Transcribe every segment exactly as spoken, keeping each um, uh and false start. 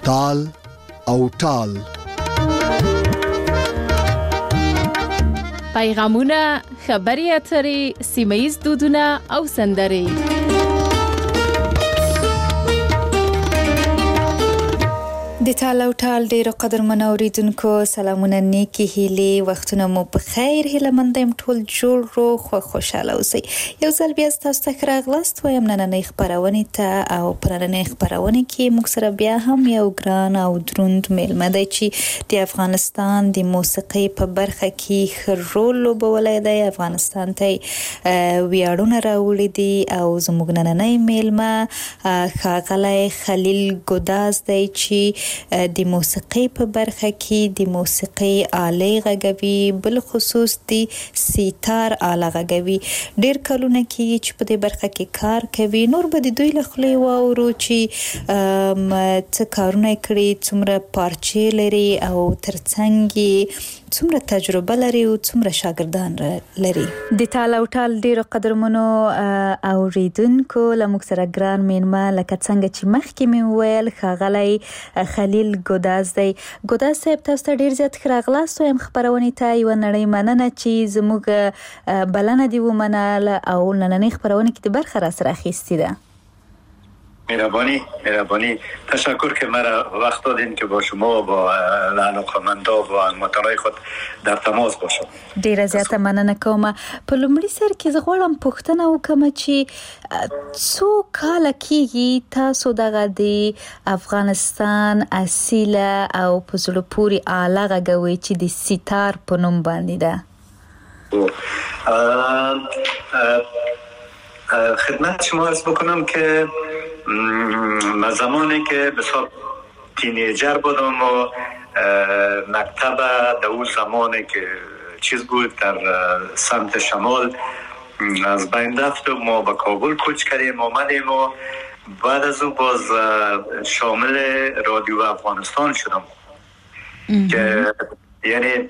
تال او ټال. پیغامونه، خبري اترې، سیمه‌ییز دودونه او سندرې. د ټال او ټال ډیرو قدرمن اوریدونکو سلامونه، نیکی هیلې، وختونه مو په خیر. هیله مند یم ټول جوړ روغ خو خوشاله اوسئ. یو ځل بیا تاسو ته راغلاست وایم نننۍ خبرونه ته، او په نننۍ خبرونه کې موږ سره بیا هم یو ګران او دروند میلمه دی چې د افغانستان د موسیقۍ په برخه کې ښه رول لوبولی دی. افغانستان ته ویاړونه راوړي دي او زموږ نننۍ میلمه ښاغلی خلیل ګوداز دی چې د موسیقۍ په برخه کې د موسیقۍ آلې غږوي، بل خصوص د سیتار آله غږوي. ډیر کلونه کې چې په دې برخه کې کار کوي. نور به د دوی له خولې واورو چې څه کارونه کړي، څومره پارچې لري او ترڅنګ یې څومره تجربه لري او څومره شاګردان لري. د ټال او ټال ډیرو قدرمنو اوریدونکو له موږ سره ګران میلمه لکه څنګه چې مخکې مې ویل ښاغلی خلیل ګوداز دی. ګوداز صاحب، تاسو ته ډیر زیات ښه راغلاست. وایم خبرونه ته یوه نړۍ مننه چې زموږ بلنه دې ومنله او نننۍ خبرونه کې د برخه را سره اخیستې ده. مهربانی مهربانی تشکر که مرا وقت دادین که با شما و با علاقه‌مندا و هموطنان خود در تماس باشم. ډیره زیاته مننه کوم. په لومړي سر کې زه غواړم پوښتنه وکړم چې څو کاله کېږي تاسو دغه د افغانستان اصیله او په زړه پورې آله غږوئ چې د سیتار په نوم باندې ده؟ خدمت شما عرض بکنم که من زمانی که بسیار تینیجر بودم و مکتب در اون زمانی که چیز بود در سمت شمال از بین رفت و ما به کابل کوچ کردیم آمدیم و بعد از او باز شامل رادیو افغانستان شدم که یعنی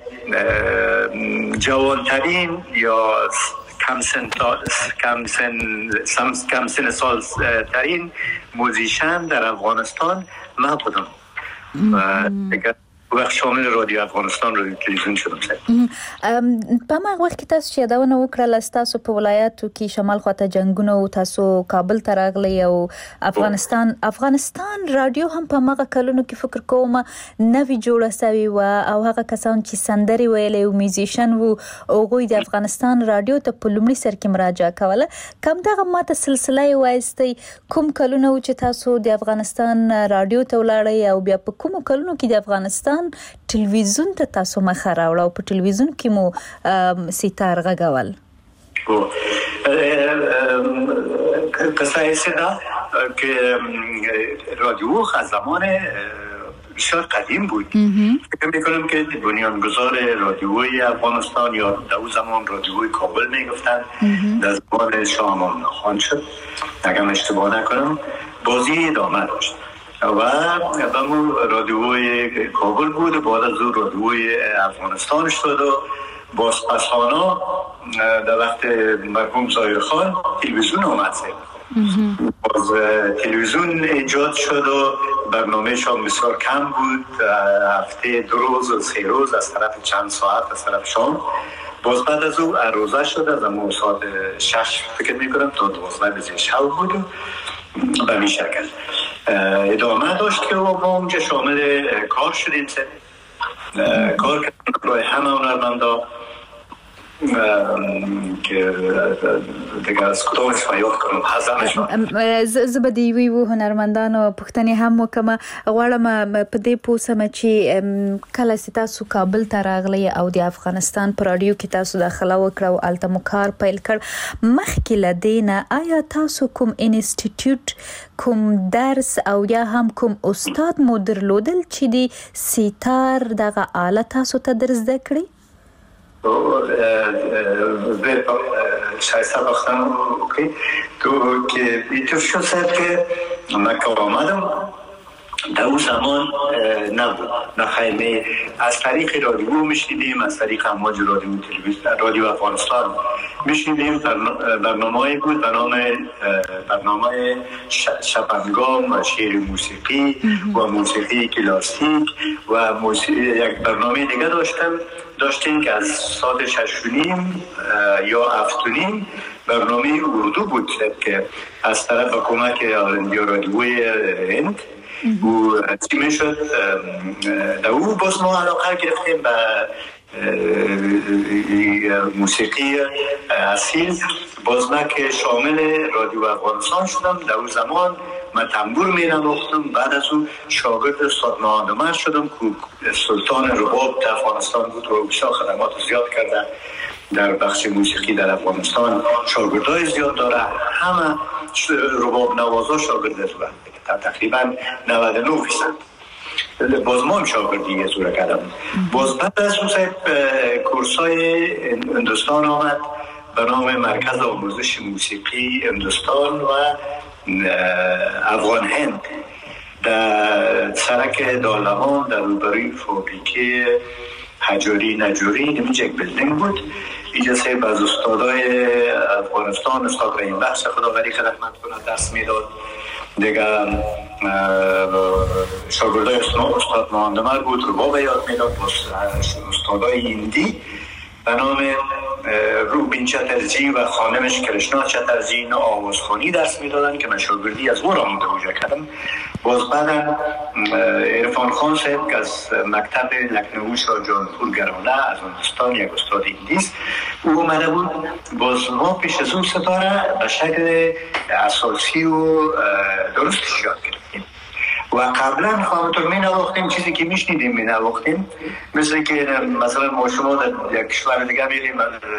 جوانترین یا کم سن کم سن کم سن سال ترین موزیشن در افغانستان من بودم و دیگه وقت شامل رادیو افغانستان رادیو تلویزیون شدم. په هغه وخت کې تاسو چې یادونه وکړه تاسو په ولایاتو کې شمال خواته جنگونه او تاسو کابل ته راغلی او افغانستان افغانستان رادیو هم په هغه کلونو کې فکر کوم نوی جوړه شوی و او هغه کسان چې سندري ویلې او میوزیشن وو هغوی د افغانستان رادیو ته په لومړي سر کې مراجعه کوله. کوم دغه ماته سلسله یې وایستي کوم کلونه و چې تاسو د افغانستان رادیو ته ولاړی او بیا په کوم کلونو کې د افغانستان ټلویزیون ته تاسو مخه راوړه او په ټلویزیون کې مو سیتار غږول؟ قصه ایسه ده که رادیو از زمان بسیار قدیم بود. فکر میکنم که بنیانگذار رادیوی افغانستان یا در اون زمان رادیوی کابل میگفتن در زمان شاه امان خان شد اگر اشتباه نکنم، بازی ادامه داشت و همون رادیوی کابل بود. بعد از اون رادیوی افغانستان شد و بازپسانا در وقت مرحوم ظاهر خان تلویزیون آمد. باز تلویزیون ایجاد شد و برنامه‌ش هم بسیار کم بود، هفته دو روز و سه روز از طرف چند ساعت از طرف شام. باز بعد از اون روزه شد از همون ساعت شش فکر میکنم تا دوازده بجه شب بود و به این شکل ادامه داشت که ما اونجا شامل کار شدیم. کار کردیم برای همه هنرمندا که دیگه از کدامش ما یاد کنم حضرمشون زه به د یوې و هنرمندانو پوښتنې هم وکړم. غواړم په دې پوه سم چې کله چې تاسو کابل ته راغلی او د افغانستان په راډیو کې تاسو داخله وکړه او هلته مو کار پیل کړ، مخکې له دې نه آیا تاسو کوم انسټیټیوټ، کوم درس او یا هم کوم استاد مو درلودل چې د سیتار دغه آله تاسو ته در زده کړي؟ شایسته باختم اوکی تو که اینطور شد که من که آمدم در اون زمان نبود. نخیر از طریق رادیو میشنیدیم، از طریق امواج رادیو تلویزیون رادیو افغانستان میشنیدیم. برنامه‌ای بود به نام برنامه شبانگام و شعر موسیقی و موسیقی کلاسیک و موسیقی. یک برنامه دیگه داشتم داشتیم که از سال شش و نیم یا هفت و نیم برنامه اردو بود که از طرف حکومت رادیوی هند و چی میشد. در او باز ما علاقه گرفتیم به موسیقی اصیل. باز من که شامل رادیو افغانستان شدم. در اون زمان من تنبور می نواختم. بعد از اون شاگرد استاد مهاندمر شدم که سلطان رباب در افغانستان بود و بسیار خدمات زیاد کرده در بخش موسیقی در افغانستان. شاگردای زیاد داره. همه رباب نوازا شاگرد از او تقریبا نود و نه فیصد. باز ما هم شاگردی از او کردم. باز بعد از اون کورسای هندوستان آمد به نام مرکز آموزش موسیقی هندوستان و افغان هند در سرک دالمان در روبروی فابریکه حجاری نجوری. نمیشه یک بلدنگ بود. اینجا سه از استادای افغانستان استاد رحیم بخش خداوری که رحمت کنه درس میداد. دیگه شاگردای استاد مهاندمر بود رباب یاد میداد. استادای هندی به نام روبین چترجی و خانمش کرشنا چترجی اینا آوازخوانی درس میدادن که من شاگردی از او را متوجه کردم. باز بعدم عرفان خان صاحب که از مکتب لکنئو شاه جانپور گرانه از هندوستان یک استاد هندی، او اومده بود. باز ما پیش از اون ستاره به شکل اساسی و درستش یاد گرفتیم و قبلا خواهمتون می نواختیم چیزی که می شنیدیم می نواختیم. مثل که مثلا ما شما در یک کشور دیگه میریم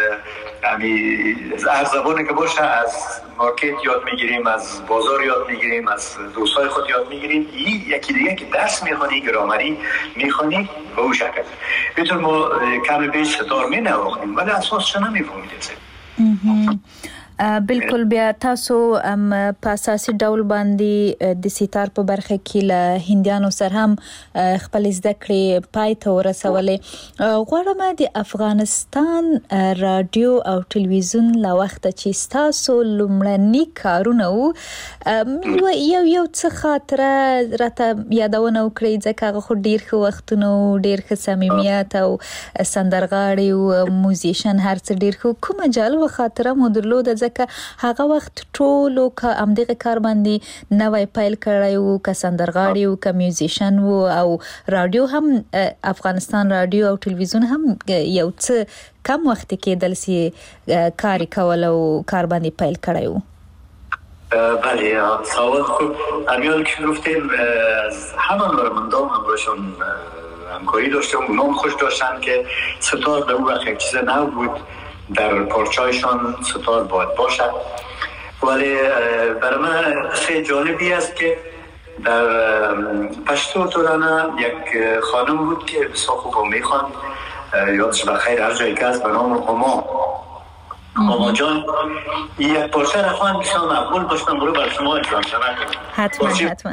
هر زبانی که باشه از مارکت یاد میگیریم، از بازار یاد میگیریم، از دوستای خود یاد میگیریم. یکی دیگه که درس میخوانی گرامری میخوانی به او شکل بطور ما کم بیش ستار می نواختیم ولی اساس چه نمیفهمیدیم. بالکل بیا تاسو ام په اساسي ډول باندې د سیتار په برخه کې له هندیانو سره هم خپل زده کړې پای ته ورسولې. غواړم د افغانستان رادیو او ټلویزیون له وخته چې تاسو لومړني کارونه وو یو یو څه خاطره راته یادونه وکړئ ځکه هغه خو ډېر ښه وختونه ډېر ښه صمیمیت او سندرغاړي او موزیشن هر څه ډېر ښه. کومه جالبه خاطره مو درلوده ځکه هغه وخت ټولو که همدغه کار باندې نوی پیل کړی وو، که سندرغاړي وو، که میوزیشن وو او رادیو هم افغانستان رادیو او ټلویزیون هم یو څه کم وخت کې دلسي کاری کول او کار باندې پیل کړی وو. بله سوال خوب. امیال که گفتیم از همان برمندام همراهشون همکاری داشتیم. اونا هم خوش داشتن که ستار در اون وقت یک چیز نو بود، در پارچایشان ستار باید باشد. ولی برای من خیلی جالبی است که در پشتو تورانه یک خانم بود که بسیار خوب میخواند، یادش بخیر هر جایی که از به نام هما هما جان یک پارچه را خواهند بسیار مقبول داشتم برو بر شما اجرام شود. حتما حتما.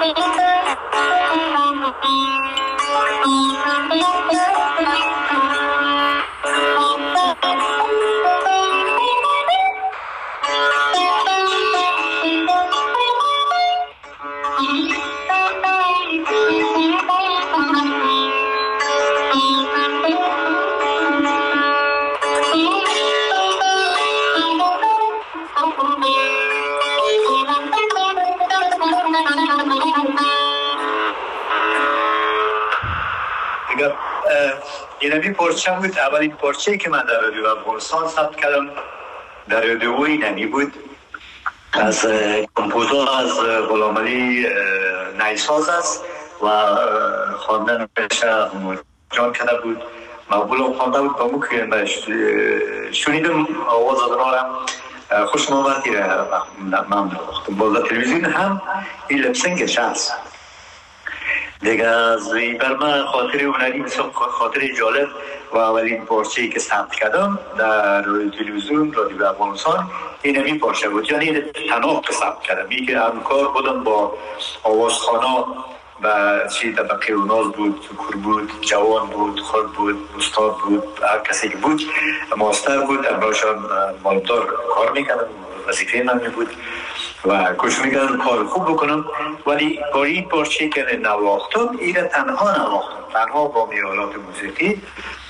اینمی پرچه بود. اولین پرچه که من در رادیو افغانستان ثبت کردم در رادیو اینمی بود، از کمپوزور از غلامعلی نیساز است و خواندن پیشه جان کرده بود، مقبول خوانده بود. با مو که شنیدم آواز دارم خوش آمدی را ممنون وقتم. باز تلویزیون هم این لپسنگش هست دیگه. از بر من خاطر هنری بسیار خاطر جالب و اولین پارچه‌ای که ثبت کردم در تلویزیون رادیو افغانستان این همین پارچه بود. یعنی تنها که ثبت کردم، این که همکار بودم با آوازخوانا و چی طبقه اوناز بود، کور بود، جوان بود، خود بود، استاد بود، هر کسی که بود، ماستر بود. امراشان مالدار کار میکردم، وظیفه من می بود و کوشش میکردم کار خوب بکنم. ولی با این پارچه که نواختم این تنها نواختم، تنها با میالات موسیقی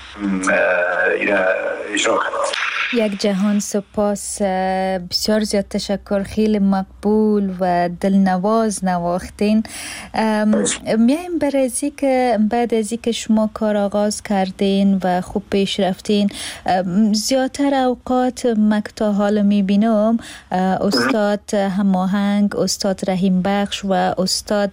این اجرا کردم. یک جهان سپاس، بسیار زیاد تشکر، خیلی مقبول و دلنواز نواختین. میایم بر از که بعد از که شما کار آغاز کردین و خوب پیش رفتین، زیادتر اوقات مکتا حال میبینم استاد هماهنگ، استاد رحیم بخش و استاد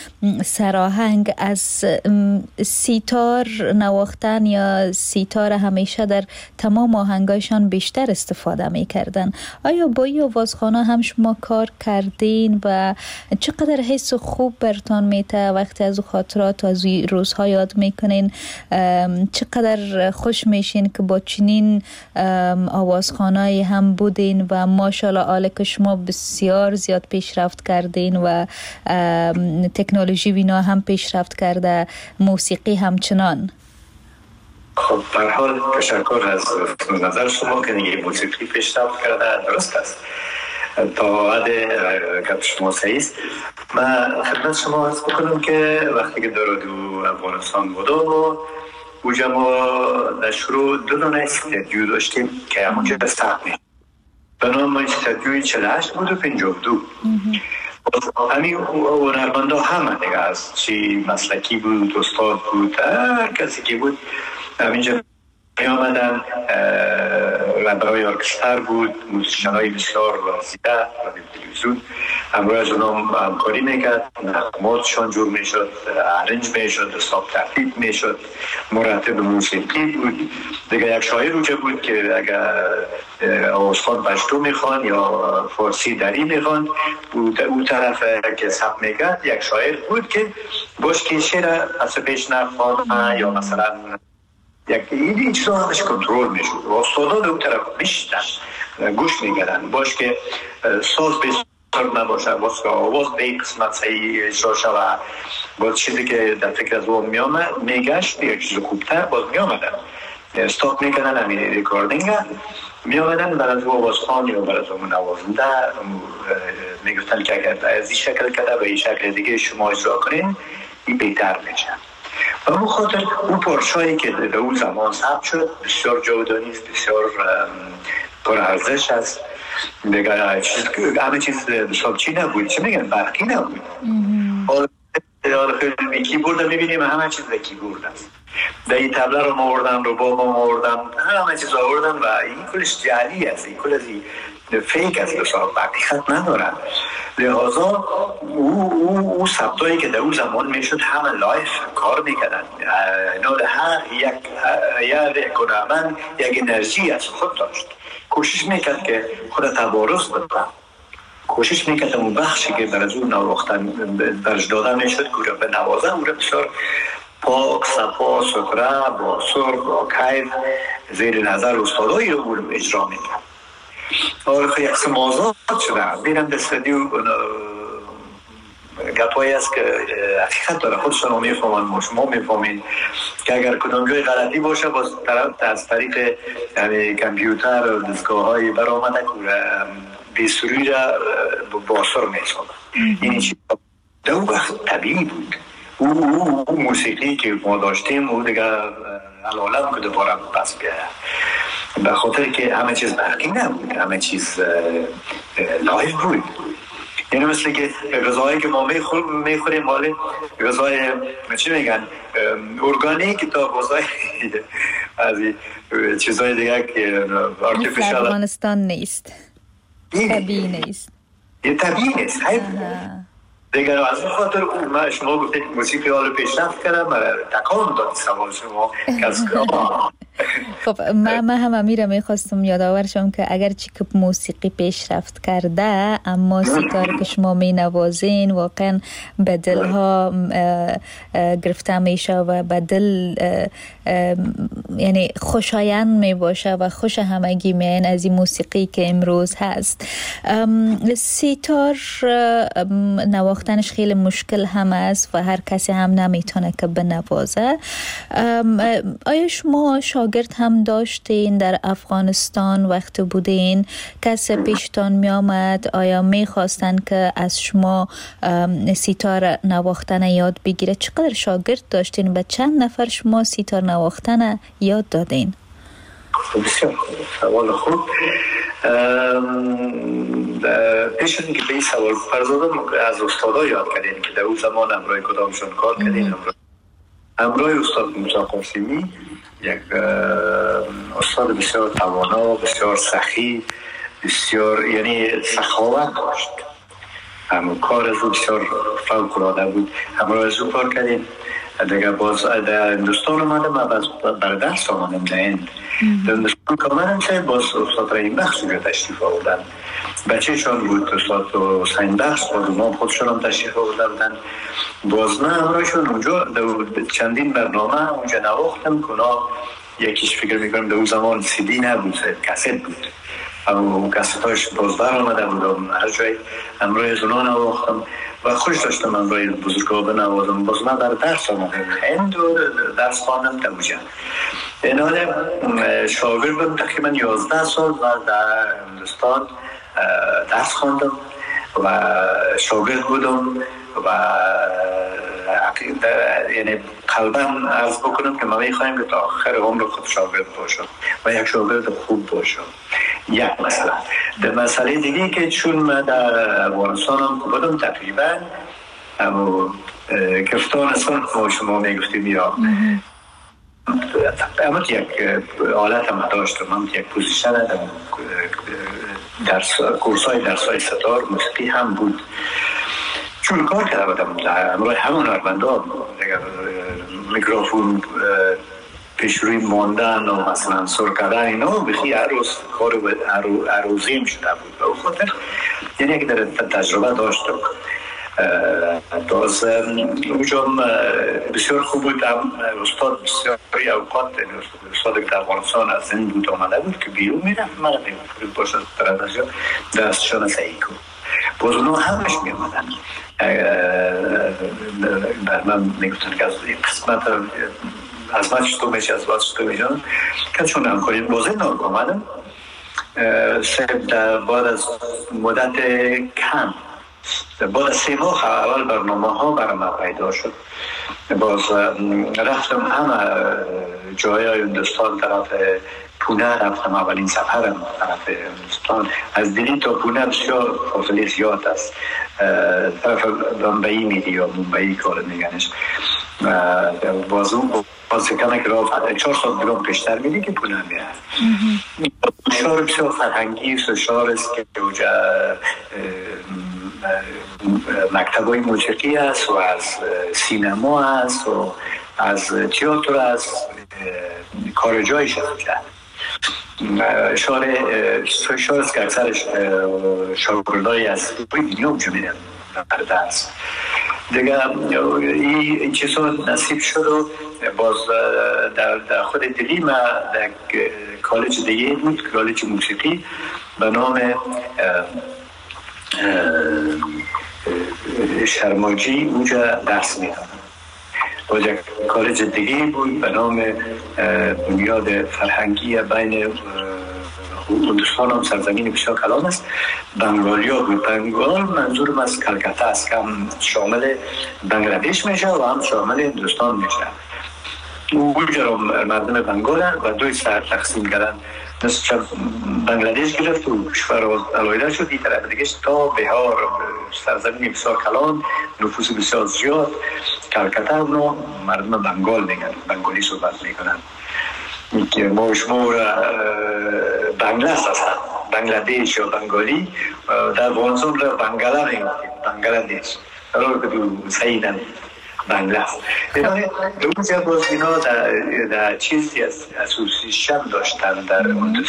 سراهنگ از سیتار نواختن یا سیتار همیشه در تمام آهنگایشان بیشتر استفاده میکردن. آیا با این آوازخوانا هم شما کار کردین و چقدر حس خوب برتان میته وقتی از خاطرات و از روزها یاد میکنین؟ چقدر خوش میشین که با چنین آوازخوانایی هم بودین و ماشاءالله آله که شما بسیار زیاد پیشرفت کردین و تکنولوژی بینا هم پیشرفت کرده، موسیقی همچنان. خب در حال تشکر از نظر شما که نگه موسیقی پیشرفت کرده، درست است. تا حد گپ شما صحیح است. من خدمت شما عرض بکنم که وقتی که در رادیو افغانستان بودم و اونجا ما در شروع دو دانه استودیو داشتیم که همونجا ثبت میشد. بنابراین ما استودیوی چهل و هشت بود و پنجاه و دو. همین هنرمندا همه دیگه از چی مسلکی بود، استاد بود، هر کسی که بود همینجا می آمدن. رهبرای ارکستر بود، موسیقی‌های بسیار زیده و تلویزیون همراه از اونام همکاری میکرد، نغماتشان جور میشد، ارنج میشد، حساب ترتیب میشد، مرتب موسیقی بود دیگه. یک شاعر اونجا بود که اگر آوازخوان پشتو میخوان یا فارسی دری میخوان، اون طرف که ثبت میکرد یک شاعر بود که باش که شعر از پیش نخوانه یا مثلا یک این چیزا همش کنترل میشد و استادان اون طرف میشتن گوش میگردن باش که ساز بسیار نباشه، باز که آواز به این قسمت صحیح اجرا شود، باز چیزی که در فکر از اون میامد میگشت یک چیز خوبتر باز میامدن استاپ میکنن همین ریکاردینگ میامدن بر از آوازخوان یا بر از اون نوازنده میگفتن که اگر از این شکل کده به این شکل دیگه شما اجرا کنین این بهتر میشه. و اون خاطر اون پارچه‌ای که در اون زمان ثبت شد بسیار جاودانی است، بسیار پرارزش است دیگه. همه چیز حساب چی نبود، چه میگن برقی نبود. حالا خیلی کیبورد میبینیم همه چیز به کیبورد است. در این تبله رو آوردن، رباب رو آوردن، همه چیز آوردن و این کلش جعلی است، این کل از این فیک است، حساب حقیقت ندارن. لحاظا او او او ثبتایی که در اون زمان میشد همه لایف کار میکردن. نور هر یک یک هنرمند یک انرژی از خود داشت، کوشش میکرد که خود تبارز بده، کوشش میکرد اون بخشی که بر از اون نواختن درج دادن میشد که به نوازن او را بسیار پاک، صفا، سکره، با سر، با کیف زیر نظر استادایی رو اون اجرا میکرد. آره یک قسم آزاد شدن، بیرم به استودیو گپایی است که حقیقت داره، خودشون میفهمن، شما میفهمین که اگر کدام جای غلطی باشه باز طرف از طریق یعنی کامپیوتر و دستگاه‌های برآمده به سوری را با اثر میسازن. این چیز در اون وقت طبیعی بود. او, او, او موسیقی که ما داشتیم او دیگه العالم که دوباره پس بیاید، به خاطر که همه چیز برقی نبود، همه چیز لایف بود. یعنی مثل که غذاهایی که ما میخوریم میخوریم مالی غذای چی میگن ارگانیک تا غذای از چیزهای دیگه که آرتفیشال افغانستان نیست، طبیعی نیست، یه طبیعی نیست. دیگر از این خاطر ما شما گفتید موسیقی حال پیشرفت کردم تکان داد سوال شما. خب من ما هم امیره میخواستم یادآور شم که اگرچه که موسیقی پیشرفت کرده اما سیتار که شما می نوازین واقعا به دل ها گرفته میشه و به دل یعنی خوشایند می باشه و خوش همگی میین از این موسیقی که امروز هست. سیتار نواختنش خیلی مشکل هم است و هر کسی هم نمیتونه که بنوازه. آیا شما شاگرد هم داشتین در افغانستان وقت بودین؟ کسی پیشتان می آمد؟ آیا می خواستن که از شما سیتار نواختن یاد بگیره؟ چقدر شاگرد داشتین؟ به چند نفر شما سیتار نواختن یاد دادین؟ بسیار سوال خوب. پیش از اینکه به این سوال پردازم از استادا یاد کردین که در اون زمان همراه کدامشون کار کردین؟ همراه استاد موسی قاسمی، یک استاد بسیار توانا، بسیار سخی، بسیار یعنی سخاوت داشت. همون کار از او بسیار فوق العاده بود. همراه از او کار کردیم. دیگه باز در هندوستان آمدم و باز بر درس آمدم در هند. در هندوستان که آمدم چه باز استاد رحیم بخش رو تشریف آوردن. بچه شان بود استاد حسین بخش، باز اونا خودشون هم تشریف آوردن. باز من همراهشون اونجا چندین برنامه اونجا نواختم که اونا یکیش فکر میکنم در اون زمان سی دی نبود، کست بود. اما کست هاش باز بر آمده بودم هر جای همراه از اونا نواختم و خوش داشتم همراه بزرگا بنوازم. باز من در درس آمدم هند و درس خواندم در اونجا. این حال شاگرد بودم تقریبا یازده سال و در هندوستان درس خواندم و شاگرد بودم و یعنی قلباً عرض بکنم که ما میخوایم که تا آخر عمر خود شاگرد باشم و یک شاگرد خوب باشم. یک مسئله. در مسئله دیگه که چون من در افغانستان هم بودم تقریبا اما گرفتار اصلا ما شما میگفتیم یا اما یک حالت هم داشتم، اما یک پوزیشن در کورسای درسای ستار موسیقی هم بود. چون کار کرده بودم همراه همون هنرمندا، میکروفون پیش روی ماندن و مثلا سر کردن اینا بخی عروض کار عروضیم شده بود و خاطر یعنی اگه در تجربه داشتم. باز اونجا بسیار خوب بود. استاد بسیاری اوقات استاد که در افغانستان از زند بود آمده بود که بیرون میرفت من نمیدونم باشد دستشان صحیح کن. باز اونا همش می آمدن بر من میگفتن که از این قسمت از من چطور میشه از باز چطور میشه که چون هم کنیم بازه نام آمدم بعد از مدت کم بعد از سه ماه اول برنامه ها برام پیدا شد. باز رفتم همه جای هندوستان طرف پونه رفتم. اولین سفرم طرف هندوستان از دلی تا پونه بسیار فاصله زیاد است. طرف بمبئی میدی یا ممبئی کار میگنش. باز اون باز کنه که رفت چهار سال دیگه پیشتر میدی که پونه میره. شهر بسیار فرهنگی است، شهر است که اونجا مکتبای موسیقی است و از سینما است و از تئاتر است، کار جایش است. شهر شهر است که اکثرش شاگردای از دنیا اونجا میرن در درس. دیگه این چیزا نصیب شد و باز در, در خود دلی ما در کالج دیگه بود، کالج موسیقی به نام شرماجی اونجا درس میدادم. باز یک کالج دیگه بود به نام بنیاد فرهنگی بین هندوستان هم سرزمین بسیار کلان است، بنگالیا بود. بنگال منظورم از کلکتا است که هم شامل بنگلادش میشه و هم شامل هندوستان میشه. اونجا رو مردم بنگال و دوی سر تقسیم کردن، مثل بنگلادش گرفت و کشور علایده شد. این طرف دیگه تا بهار سرزمین بسیار کلان، نفوس بسیار زیاد، کلکتا رو مردم بنگال میگن، بنگالی صحبت میکنن که ما شما بنگلاس هستن، بنگلادش یا بنگالی در افغانستان را بنگالا میگن، بنگلادش رو که دو سعیدن بنگلاس. دوست باز اینا در چیزی از اسوسیشن داشتن در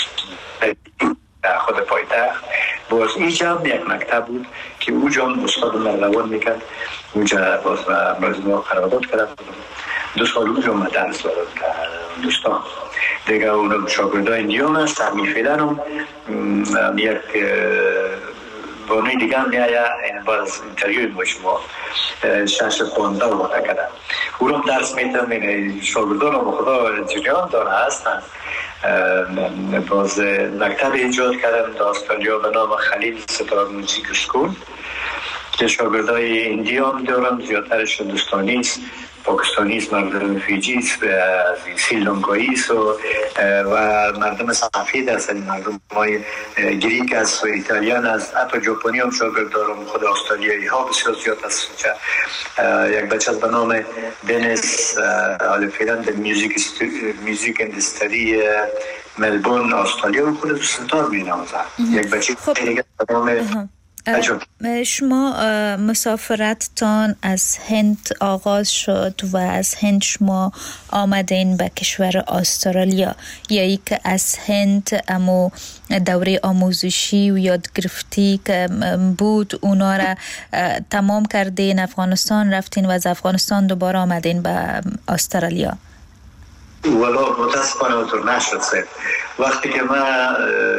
در خود پایتخت. باز اینجا هم یک مکتب بود که اونجا هم استاد مردوان میکرد، اونجا باز باز ما قرارداد کردم دو سال اونجا ما درس دادم در دوستان دیگه. اون شاگردای دیگه هست همی فعلا هم یک بانوی دیگه هم میایه باز اینتریوی با شما شش خونده و باته کردن او هم درس میتم. شاگردان هم خدا جریان داره هستن. باز مکتب ایجاد کردم در استرالیا به نام خلیل ستار موزیک اسکول که شاگردای هندی هم دارم، زیادترش هندوستانی است، پاکستانی است، مردم فیجی است، سریلانکایی است و مردم سفید است، مردم های گریک است و ایتالیان است، حتی ژاپنی هم شاگرد دارم. خود استرالیایی ها بسیار زیاد است. یک بچه به نام دنیس حالا فعلا در میوزیک اندستری ملبورن استرالیا و خود ستار می نوازد. یک بچه دیگه به نام شما مسافرتتان از هند آغاز شد و از هند شما آمدین به کشور استرالیا، یا ای که از هند امو دوره آموزشی و یادگرفتی که بود اونا را تمام کردین، افغانستان رفتین و از افغانستان دوباره آمدین به استرالیا؟ والا متاسفانه اونطور نشد سر. وقتی که من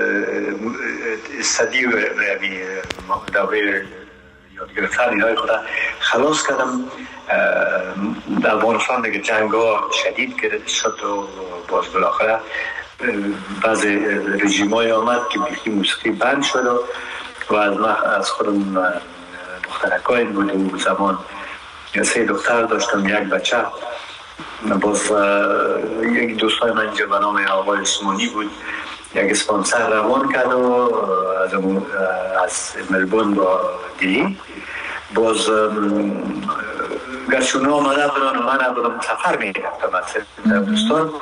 استادی و دوره یاد گرفتن اینهای خدا خلاص کردم، در افغانستان دیگه جنگ ها شدید شد و باز بالاخره بعض رژیم های آمد که بیخی موسیقی بند شد و از من از خودم دخترکای بود اون زمان سه دختر داشتم، یک بچه. باز یک دوستای من اینجا به نام آقای عثمانی بود، یک اسپانسر روان کرد و از, از ملبورن با دلی. باز گرچه اونا آمده بودن و من بودم سفر میرفتم از هندوستان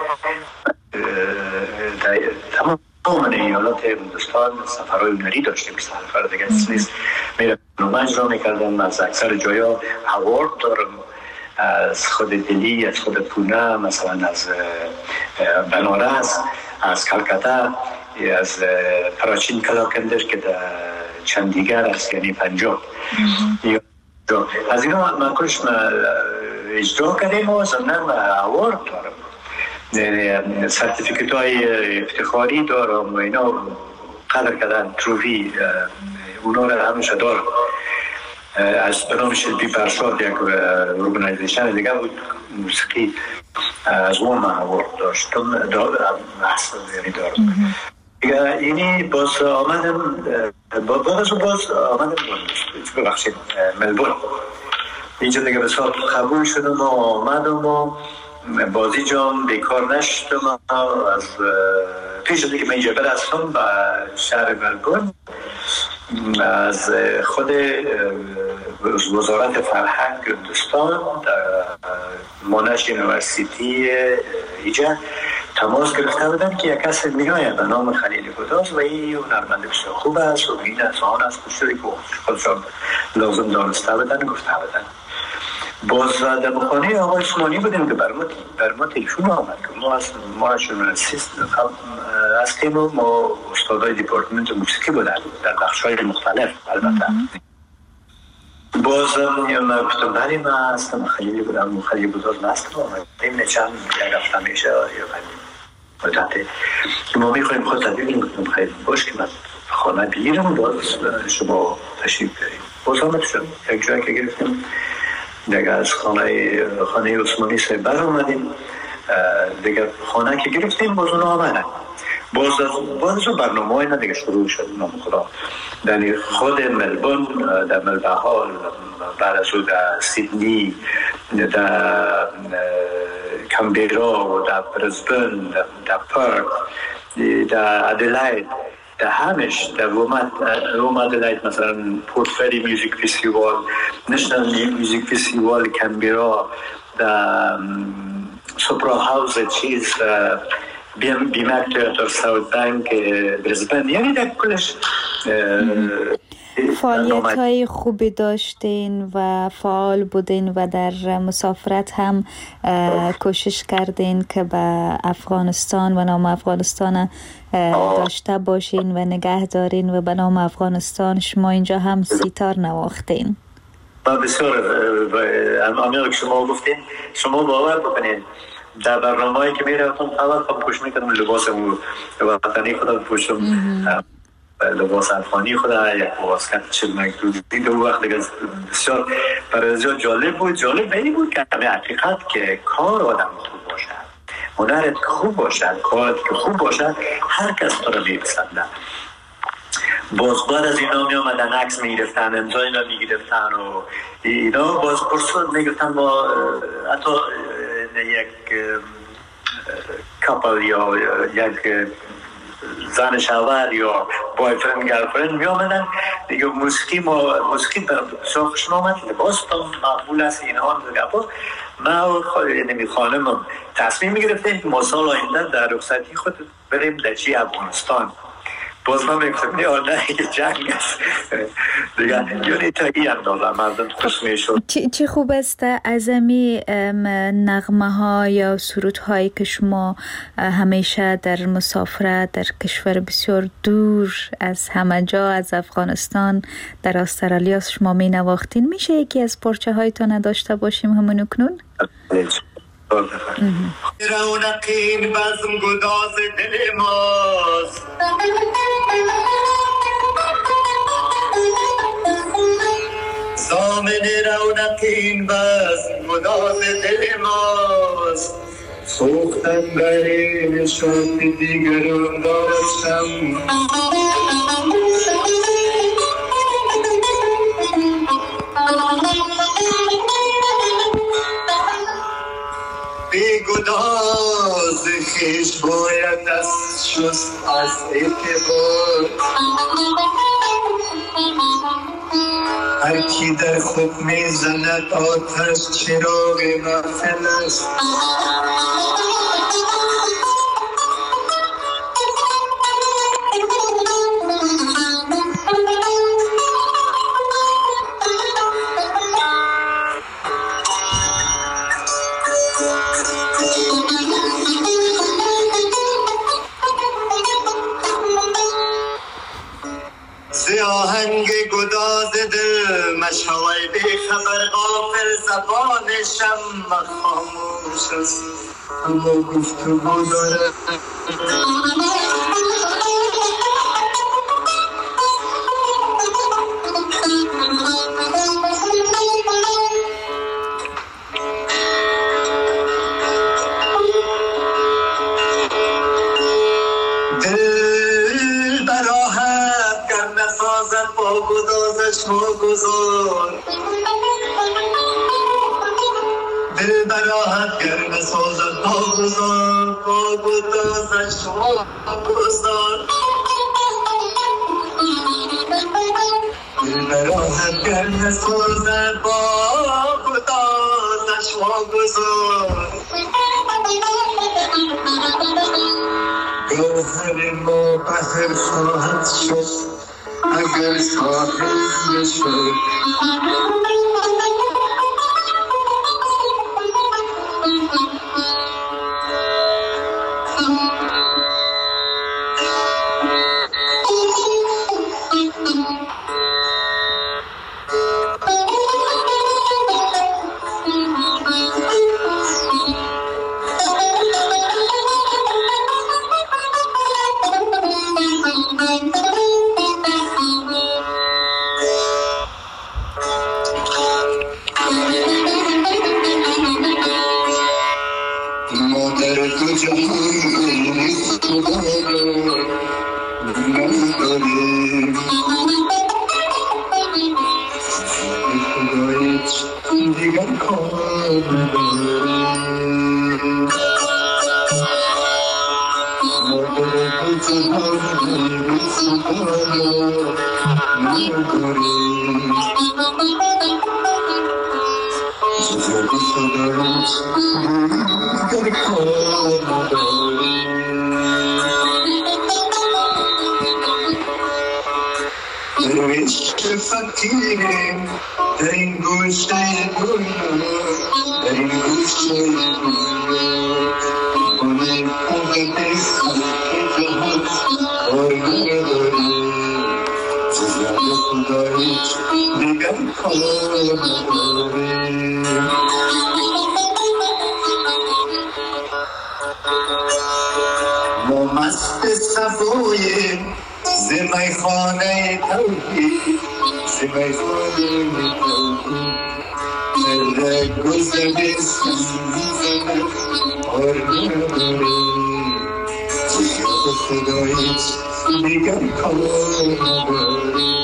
تمام ایالات هندوستان سفرهای هنری داشتیم، سفر دیگه نیست. میرفتم و اجرا میکردم از اکثر جایا اوارد دارم، از خود دلی، از خود پونه، مثلا از بنارس، از کلکتا، از پراچین کلاکندر که در چندیگر است، یعنی پنجاب. از اینا من کلش اجرا کردیم و زمنان اوارد دارم، سرتیفیکت های افتخاری دارم و اینا قدر کردن تروفی اونا را همیشه دارم. از برنامه شلبی پرشاد یک ارگانایزیشن دیگه بود موسیقی از اون من آورد داشتم یعنی دارم. یعنی باز آمدم باز باز آمدم ببخشید ملبورن اینجا دیگه بسیار قبول شدم و آمدم و بازی جام بیکار نشدم. از پیش دیگه من اینجا برستم به شهر ملبورن از خود وزارت فرهنگ هندوستان موناش یونیورسیتی ایجا تماس گرفته بودن که یک کس میآید به نام خلیل گداز و این هنرمند بسیار خوب است و این از آن است کشوری که خودشان لازم دانسته بودن گفته بودن. باز در مخانه آقای عثمانی بودیم که بر ما بر ما تلفن آمد که ما از ما ژورنالیست هستیم و ما استادای دیپارتمنت موسیقی بودن در بخش‌های مختلف. البته باز من گفتم بله من هستم خلیلی بودم، خلیلی بودم هستم و این چند یک هفته میشه یا مدت که ما میخوایم خود تدبیر گفتم خیلی باش که من خانه بگیرم باز شما تشریف بریم. بازامت شد یک جایی که گرفتیم دیگه از خانه خانه عثمانی سه بر آمدیم دیگه خانه که گرفتیم باز اون آمدن باز باز رو برنامه های دیگه شروع شد نام خدا در خود ملبورن در ملبحال بعد از او در سیدنی در کمبیرا و در برزبن در پرت در ادلاید در همش در روم ادلاید مثلا پورت فری میوزیک فستیوال نشنال میوزیک فستیوال کمبیرا در سوپرا هاوز چیز بیمک تئاتر ساوت بانک برزبن یعنی در کلش فعالیت های خوبی داشتین و فعال بودین و در مسافرت هم کوشش کردین که به افغانستان و نام افغانستان داشته باشین و نگه دارین و به نام افغانستان شما اینجا هم سیتار نواختین. بسیار امیر که شما گفتین شما باور بکنین در برنامه هایی که می رفتم اول خب پوش میکنم لباس وطنی خدا پوشم لباس افغانی خدا یک لباس کت چل مکدودی دو وقت دیگه بسیار برای از جالب بود جالب این بود که به حقیقت که کار آدم خوب باشد هنرت خوب باشد کارت که خوب باشد هر کس تو رو میپسنده باز بعد از اینا می آمدن عکس می گرفتن امضا اینا می گرفتن و اینا باز پرسون می گرفتن با حتی یک کپل یا یک زن شوهر یا بایفرند گرفرند می آمدن دیگه موسیقی ما موسیقی شاخشون آمد باز تا مقبول است اینها دیگه باز ما نمی خانم تصمیم می گرفتیم ما سال آینده در رخصتی خود بریم در چی افغانستان باز من میگفتم یا نه جنگ است دیگه یعنی تا این اندازه مردم خوش میشد. چی خوب است از امی نغمه ها یا سرود هایی که شما همیشه در مسافرت در کشور بسیار دور از همه جا از افغانستان در استرالیا شما می نواختین میشه یکی از پارچه هایتان داشته باشیم همون اکنون؟ رونقین بزم گداز دل ماست زامن رونقین بزم گداز دل ماست سوختن برین شد دیگرون داشتم بی گداز خیش باید از شست از اعتبار هر کی در خود میزند آتش چراغ محفل است آهنگ گداز دل مشوی بی خبر غافل زبانشم خاموش است اما گفتگو داره گذار دل براحت گرم سازد با گذار با گدازش با گذار دل براحت گرم سازد با گدازش با گذار گوهر ما بحر خواهد شد اگر ساحل نشد دیگر کار فقیره در این گوشه دنیا در این گوشه دنیا کنه خوبه که جهان کار نداره جزد خدا هیچ دیگر کار نداره ما مست صفای زمای خانه توحید زمای خانه توحید در گذر سنزم آرمی نداره جزد خدا هیچ دیگر کار نداره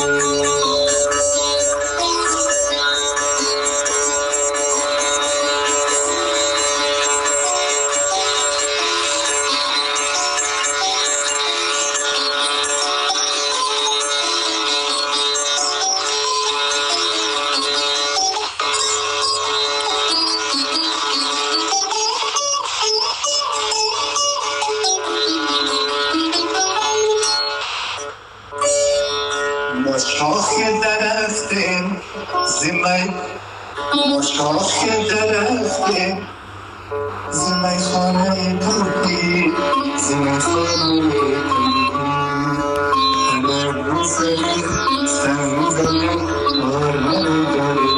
شاخ درختیم زمین ما شاخ درختیم زمین خانه توحید زمین خانه توحید در روزی سنزم کار نداره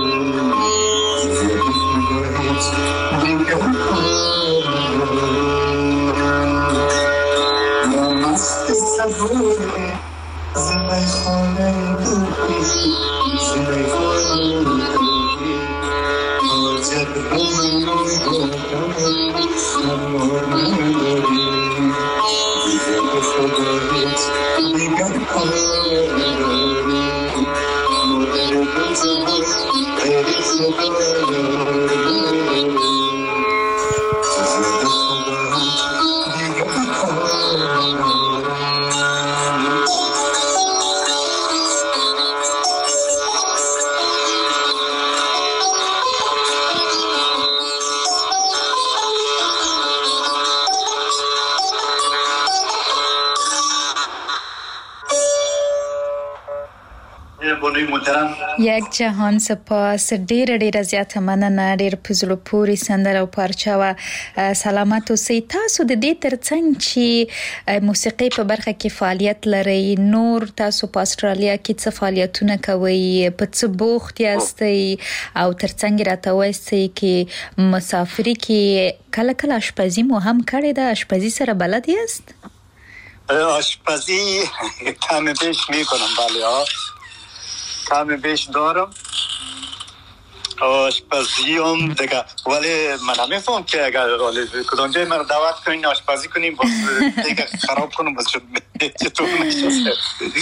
دیگر کار نداره ما مست صبوره زمین خانه توحید زمین خانه توحید حاجت روی گردم سمار نداریم دیگر خدا هیچ دیگر کار نداریم مادر بزرگ غیر خدا نداریم جزد خدا هیچ دیگر کار نداریم یک جهان سپاس ډیر ډیر زیاته مننه ډیر په زړه پورې سندره او پارچه و سلامت اوسئ تاسو د دې ترڅنګ چې موسیقي په برخه کې فعالیت لرئ نور تاسو په استرالیا کې څه فعالیتونه کوئ په څه بوخت یاستئ او ترڅنګ راته وایئ چې مسافري کې کله کله آشپزي مو هم کړې ده آشپزي سره بلد یاست آشپزی کم بیش میکنم بله ها کم بیش دارم آشپزی هم دیگه ولی من نمیفهم که اگر کدام جای من دعوت کنین آشپزی کنیم دیگه خراب کنم بس چطور نشسته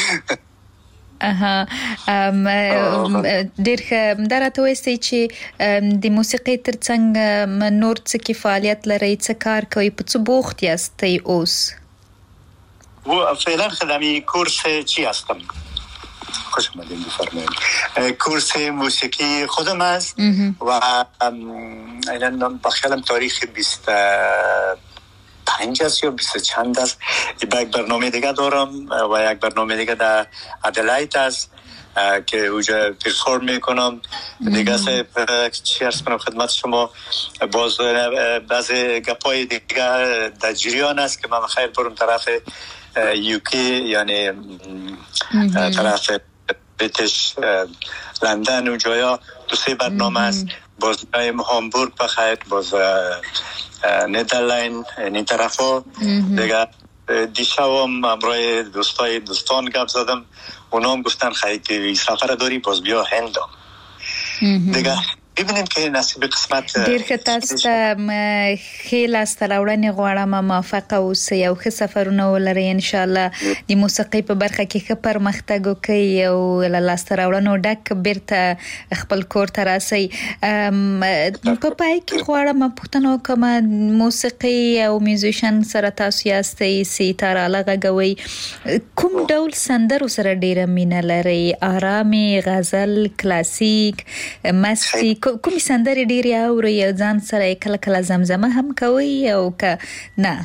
اها ام ډیر درته وایي چې د موسیقي ترڅنګ نور څه کې فعالیت لرئ څه کار کوئ په څه بوخت یاستئ اوس و فعلا خدمه کورس چی هستم خوش آمدید بفرمایید کورس موسیقی خودم است و الان بخیالم تاریخ بیست پنج است یا بیست چند است یک برنامه دیگه دارم و یک برنامه دیگه در ادلاید است که اوجا پرفورم میکنم دیگه چی عرض کنم خدمت شما باز بعضی گپای دیگه در جریان است که من خیلی برم طرف یوکی یعنی طرف بریتش لندن و جایا دو سه برنامه است باز نایم هامبورگ بخیر باز ندرلند این طرف ها دیگه دیشب هم امرای دوستای دوستان گپ زدم اونا هم گفتن خیلی که سفر داری باز بیا هند دیگه ببینیم که نصیب قسمت ډیر ښه. تاسو ته ښې لاسته راوړنې غواړم، موفقه اوسئ او ښه سفرونه ولرئ ان شاء الله. د موسیقۍ په برخه کې ښه پرمختګ وکړئ او له لاسته راوړنو ډک بیرته خپل کور ته راسئ. په پای کې غواړم پوښتنه وکړم، موسیقي او میوزیشن سره تاسو یاستئ، سیتار آله غږوئ، کوم ډول سندرو سره ډیره مینه لرئ؟ آرامي، غزل، کلاسیک، مستی؟ کوم سندرې ډیرې اورئ او ځان سره کله کله زمزمه هم کوئ او که نه؟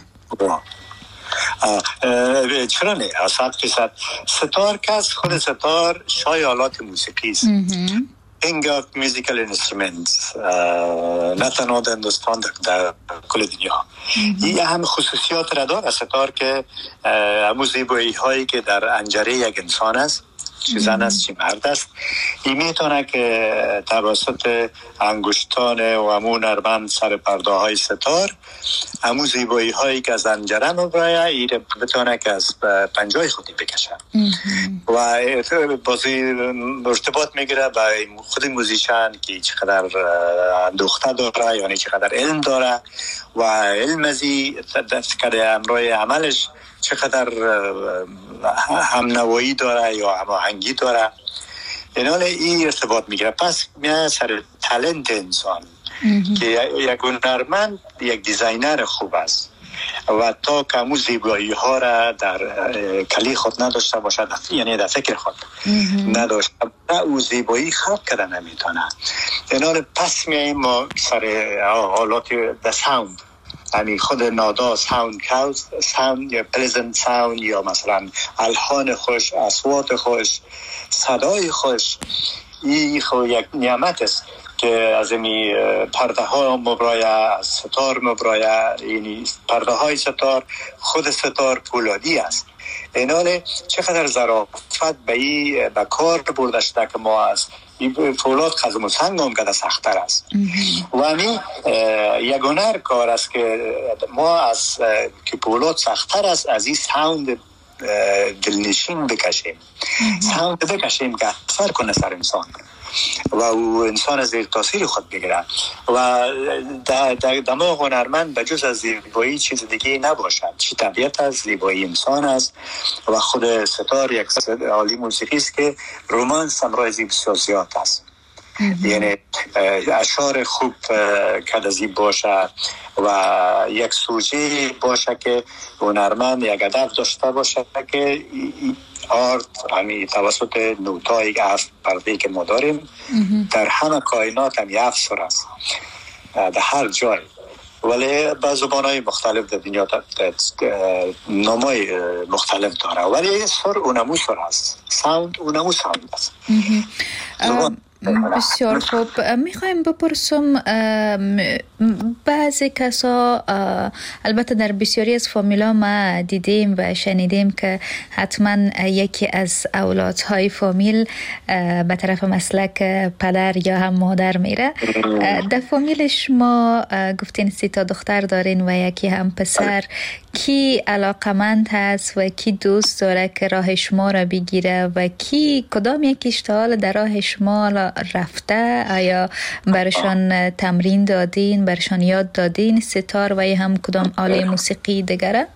چرا نه؟ صد فیصد. ستار که از خود ستار شای آلات موسیقی است. King of musical instruments نه تنها در هندوستان، در کل دنیا. این هم خصوصیات را داره ستار که همون زیبایی هایی که در انجره یک انسان است، چی زن است چی مرد است، این میتونه که توسط انگشتان و همون نرمن سر پرده های ستار همون زیبایی هایی که از انجره مبرایه این بتونه که از پنجای خودی بکشه و بازی ارتباط میگیره با خود موزیشن که چقدر دختر داره، یعنی چقدر علم داره و علم ازی که امروی عملش چقدر هم نوایی داره یا هماهنگی داره، این حال این ارتباط میگیره. پس میاد سر تالنت انسان که یک هنرمند یک دیزاینر خوب است و تا که همون زیبایی ها را در کلی خود نداشته باشد، یعنی در فکر خود نداشته باشد، او زیبایی خلق کرده نمیتونه. این حال پس میاییم ما سر حالات در ساوند، یعنی خود نادا ساوند کاوز ساوند یا پلیزنت ساوند یا مثلا الحان خوش، اصوات خوش، صدای خوش، این خو یک نعمت است که از این پرده ها مبرایه، از ستار مبرایه. یعنی پرده های ستار خود ستار پولادی است. این حاله چقدر ظرافت به این به کار برده شده که ما از این فولاد خزم و سنگ هم کده سختر است و همین یک هنر کار است که ما از که فولاد سختر است از این ساوند دلنشین بکشیم، ساوند بکشیم که اثر کنه سر انسان و او انسان از زیر تاثیر خود بگیره و در دماغ هنرمند بجز از زیبایی چیز دیگه نباشد. چی طبیعت از زیبایی انسان است و خود ستار یک عالی موسیقی است که رومانس همراه بسیار زیاد است. یعنی اشعار خوب که زیب باشه و یک سوژه باشه که هنرمند یک هدف داشته باشه که آرت همی توسط نوتای افت پرده که ما داریم در همه کائنات هم یه سر است در هر جای، ولی با زبانهای مختلف در دنیا نامای مختلف داره، ولی سر اونمو سر است، ساوند اونمو ساوند است. بسیار خوب. میخوایم بپرسم، بعضی کسا البته در بسیاری از فامیلا ما دیدیم و شنیدیم که حتما یکی از اولادهای فامیل به طرف مسلک پدر یا هم مادر میره. در فامیل شما گفتین سی تا دختر دارین و یکی هم پسر، کی علاقمند هست و کی دوست داره که راه شما را بگیره و کی کدام یکیش تا حال در راه شما رفته؟ آیا برشان تمرین دادین، برشان یاد دادین ستار و یا هم کدام آله موسیقی دیگره؟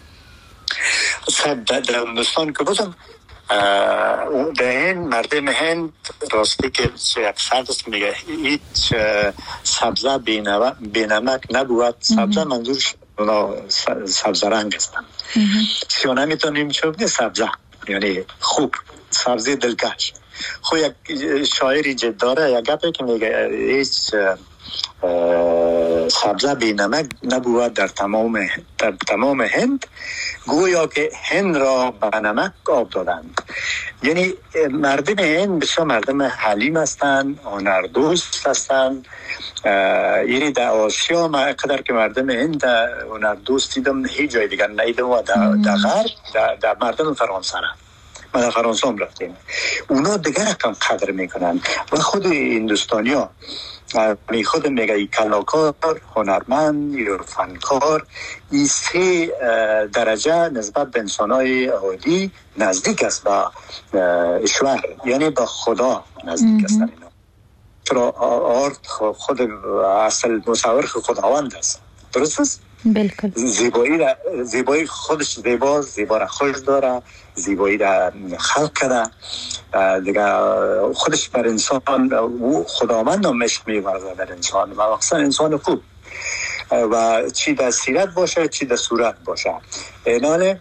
در هندوستان که بودم در هند، مردم هند راستی که یک فرد است میگه هیچ سبزه بینمک نبود. سبزه منظورش سبزه رنگ هستن، سیانه میتونیم چه بگه سبزه یعنی خوب، سبزه دلکش. خو یک شاعری جد داره یک گپه که میگه هیچ سبزه بی نمک نبود در تمام در تمام هند، گویا که هند را به نمک آب دادند. یعنی مردم هند بسیار مردم حلیم هستند، هنردوست هستند. یعنی در آسیا ما قدر که مردم هند هنردوست دیدم هیچ جای دیگر ندیدم و در غرب در مردم فرانسه را ما در فرانسه هم رفتیم، اونا دیگر رقم قدر میکنن و خود هندوستانی ها می خود میگه ای کلاکار، هنرمند یا فنکار، این سه درجه نسبت به انسانهای عادی نزدیک است با اشور، یعنی با خدا نزدیک هستن اینا. چرا آرت خود اصل مصور خداوند است، درست است؟ بالکل. زیبایی را زیبایی خودش زیبا زیبا را خوش داره، زیبایی را خلق کرده دیگه، خودش بر انسان او خداوند هم عشق می‌ورزه در انسان و مخصوصا انسان خوب، و چی در سیرت باشه چی در صورت باشه. اینال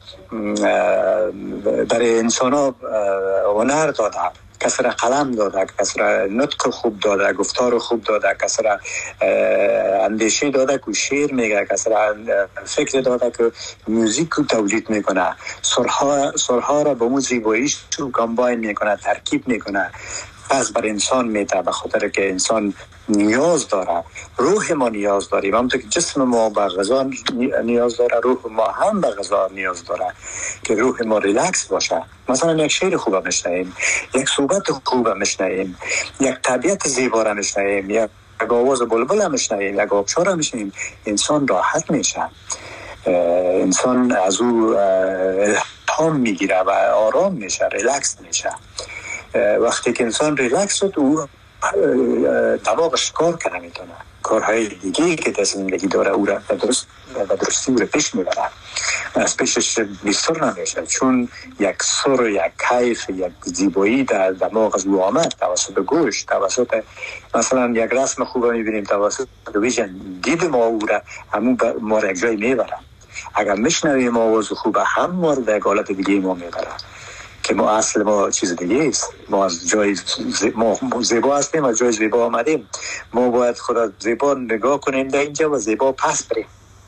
برای انسان ها هنر داده، کسی را قلم داده، کسی را نطق خوب داده، گفتار خوب داده، کسی را اندیشه داده که شعر میگه، کسی را فکر داده که موزیک رو تولید میکنه، سرها سرها را با مو زیباییش رو کامباین میکنه، ترکیب میکنه. پس بر انسان میده، به خاطر که انسان نیاز داره، روح ما نیاز داریم، همونطور که جسم ما به غذا نیاز داره، روح ما هم به غذا نیاز داره که روح ما ریلکس باشه. مثلا یک شعر خوب میشنویم، یک صحبت خوب میشنویم، یک طبیعت زیبا را میشنویم، یک آواز بلبل میشنویم، یک آبشار میشنویم، انسان راحت میشه، انسان از او الهام میگیره و آرام میشه، ریلکس میشه. وقتی که انسان ریلکس شد او دماغش کار کنه میتونه، کارهای دیگه که در زندگی داره او را درست و درستی او را پیش میبره، از پیشش بیستر نمیشه، چون یک سر، یک کیف، یک زیبایی در دماغ از او آمد توسط گوش، توسط مثلا یک رسم خوب میبینیم توسط ویژن دید ما او را همون ما را یک جای میبره. اگر میشنویم آواز خوب هم ما را در حالت دیگه ما میبره که ما اصل ما چیز دیگه است. ما از جای ما زیبا هستیم، از جای زیبا آمدیم، ما باید خدا زیبا نگاه کنیم در اینجا و زیبا پس بریم.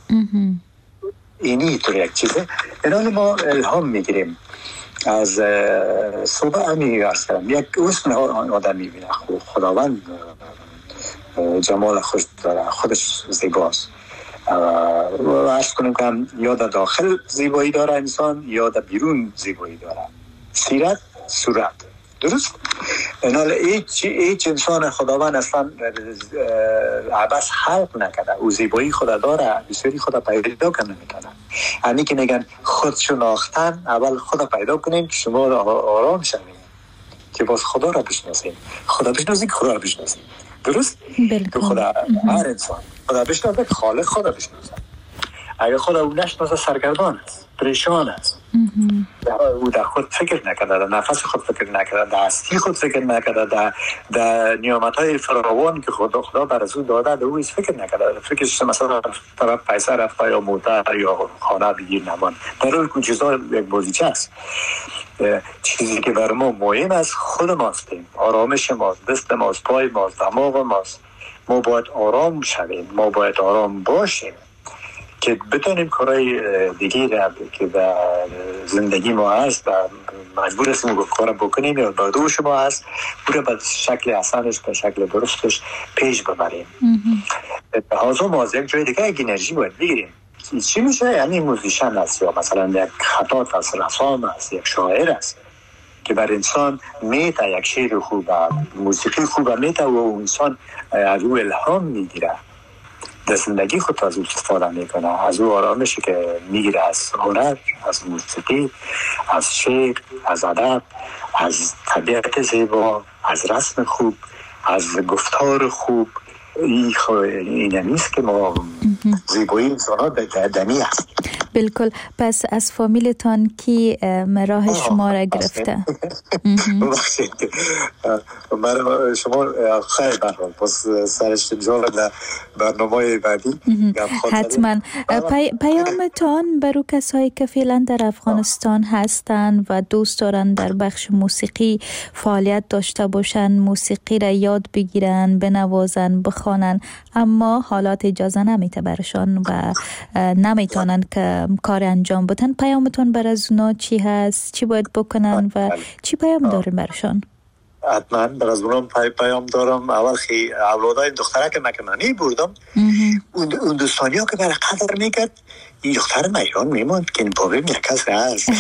اینی طور یک چیزه. اینال ما الهام میگیریم از صبح امی هستم، یک اسم آدم میبینه، خداوند جمال خوش داره، خودش زیباست و عرض کنیم که هم یا در داخل زیبایی داره انسان یا در بیرون زیبایی داره، سیرت، صورت، درست؟ اینال ایچ ایچ انسان خداوند اصلا عباس خلق نکرده، او زیبایی خدا داره، بسیاری خدا پیدا کنه میکنه. همین که میگن خود شناختن، اول خدا پیدا کنیم که شما آرام شوید که باز خدا را بشناسیم، خدا بشناسیم که خدا را بشناسیم، درست؟ که خدا هر انسان خدا بشناسه که خالق خدا بشناسه. اگر خدا او نشناسه سرگردان است، پریشان است، او در خود فکر نکرده، در نفس خود فکر نکرده، در هستی خود فکر نکرده، در, در نعمتهای فراوان که خدا خدا بر از او داده در او فکر نکرده، فکرش مثلا طرف پیسه رفته یا موتر یا خانه بگیر نمان، در اون کن چیزا یک بازیچه است. چیزی که بر ما مهم است خود ماستیم، آرامش ماست، دست ماست، پای ماست، دماغ ماست. ما باید آرام شویم، ما باید آرام باشیم که بتونیم کارهای دیگه را که در زندگی ما هست و مجبور هستیم که کار بکنیم یا با دوش ما هست او را به شکل اصلش، به شکل درستش پیش ببریم. حاضر ما از یک جای دیگه یک انرژی باید بگیریم. چی میشه؟ یعنی موزیشن است یا مثلا یک خطاط است، رسام است، یک شاعر است که بر انسان میته، یک شعر خوب، موسیقی خوب میته و انسان از او الهام میگیره، در زندگی خود از او استفاده میکنه، از او آرامشی که میگیره، از هنر، از موسیقی، از شعر، از ادب، از طبیعت زیبا، از رسم خوب، از گفتار خوب. این این نیست که ما زیبایی انسان ها دمی هست. بالکل. پس از فامیلتان کی راه شما را گرفته؟ ببخشید من شما خیلی برحال پس سرش جا برنامه بعدی حتما. پی... پیامتان برای کسایی که فعلا در افغانستان هستند و دوست دارن در بخش موسیقی فعالیت داشته باشن، موسیقی را یاد بگیرن، بنوازن، بخوانن، اما حالات اجازه نمیته برشان و نمیتونن که کار انجام بدن، پیامتون بر از اونا چی هست؟ چی باید بکنن و چی پیام دارین برشان؟ حتما بر از اونم پی پیام دارم. اول خیلی اولادای دختره که مکنانی بردم، اون دوستانی ها که برای قدر میکرد این دختر میران میماند که این پاویم یک کس هست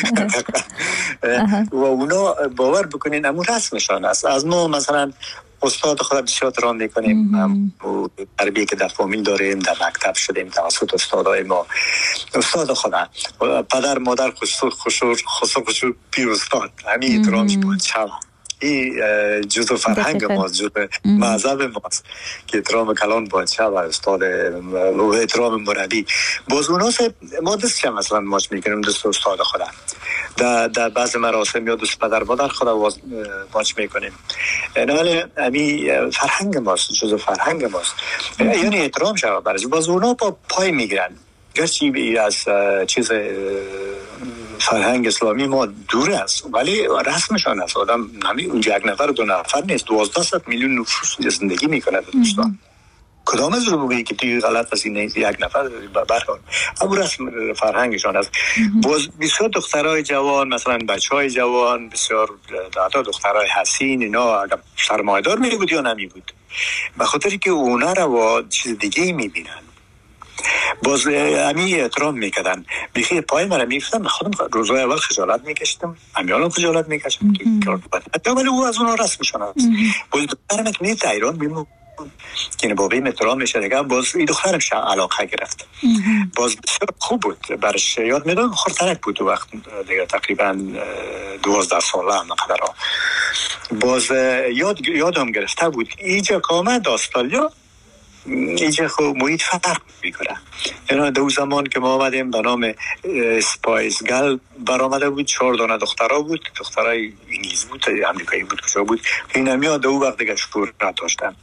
و اونا باور بکنین امون رسمشان است. از ما مثلا استاد خدا بسیار رام میکنیم، تربیه که در فامیل داریم، در مکتب شدیم توسط استادای ما. استاد خدا پدر مادر خصوص خصوص خصوص پیر استاد همین احترامش باید شود. این جزء فرهنگ ماست، جزء مذهب ماست که احترام کلان باید شد و استاد و احترام مربی. باز اونا ما دست چه مثلا ماچ میکنیم دست استاد خودم در در بعض مراسم یا دست پدر مادر خودم ماچ میکنیم. ولی امی فرهنگ ماست، جزء فرهنگ ماست، یعنی احترام شود برش. باز اونا با پای میگیرن گرچه از چیز فرهنگ اسلامی ما دور است ولی رسمشان است. آدم نمی اونجا یک نفر دو نفر نیست، دوازده صد میلیون نفوس زندگی میکنه دوستان. کدام از رو بگی که توی غلط است این یک نفر برخواد اما رسم فرهنگشان است. باز بسیار دخترای جوان مثلا بچهای جوان بسیار داتا دخترای حسین اینا اگر سرمایه‌دار می بود یا نمی بود به خاطری که اونا رو چیز دیگه میبینن باز امی احترام میکردن. بخیر پای من میفتم خودم روزای اول خجالت میکشتم، امیالم خجالت میکشتم که ولی او از اونا رسم میشوند. باز دخترم که نیت ایران میمون که بابی احترام میشه دیگه. باز این دخترم شا علاقه گرفت. باز بسیار خوب بود برش. یاد میدم خورترک بود تو وقت دیگه تقریبا دوازده ساله هم نقدر. باز یاد یادم گرفته بود اینجا که آمد استرالیا اینجا خب محیط فرق میکنه. یعنی دو زمان که ما آمدیم به نام سپایس گل برآمده بود، چهار دانه دخترها بود، دخترای انگلیس بود، امریکایی بود، کجا بود این همیا دو وقت دیگه شهرت داشتن.